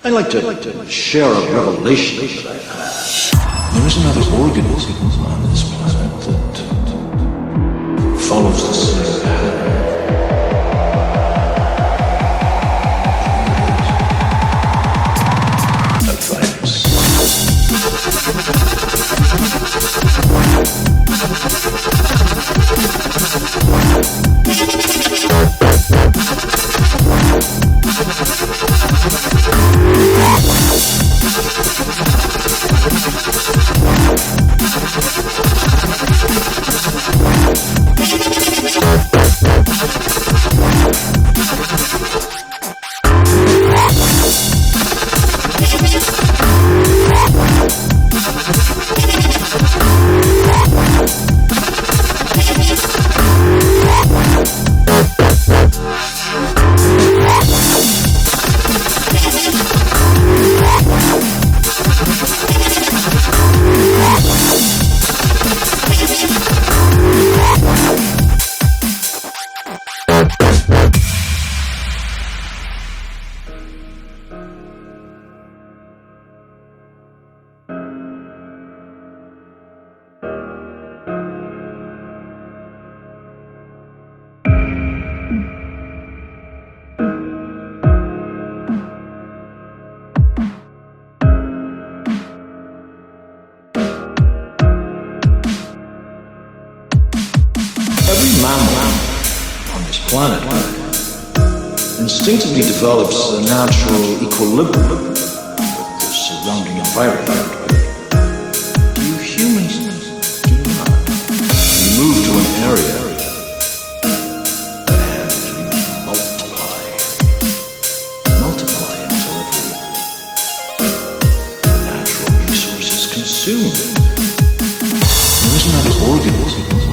I'd like to share a revelation that I've had. There is another organism on this planet that follows the same pattern. A virus. Every mammal on this planet instinctively develops a natural equilibrium with the surrounding environment. You humans do not. You move to an area and you multiply until every natural resource is consumed. There is another organism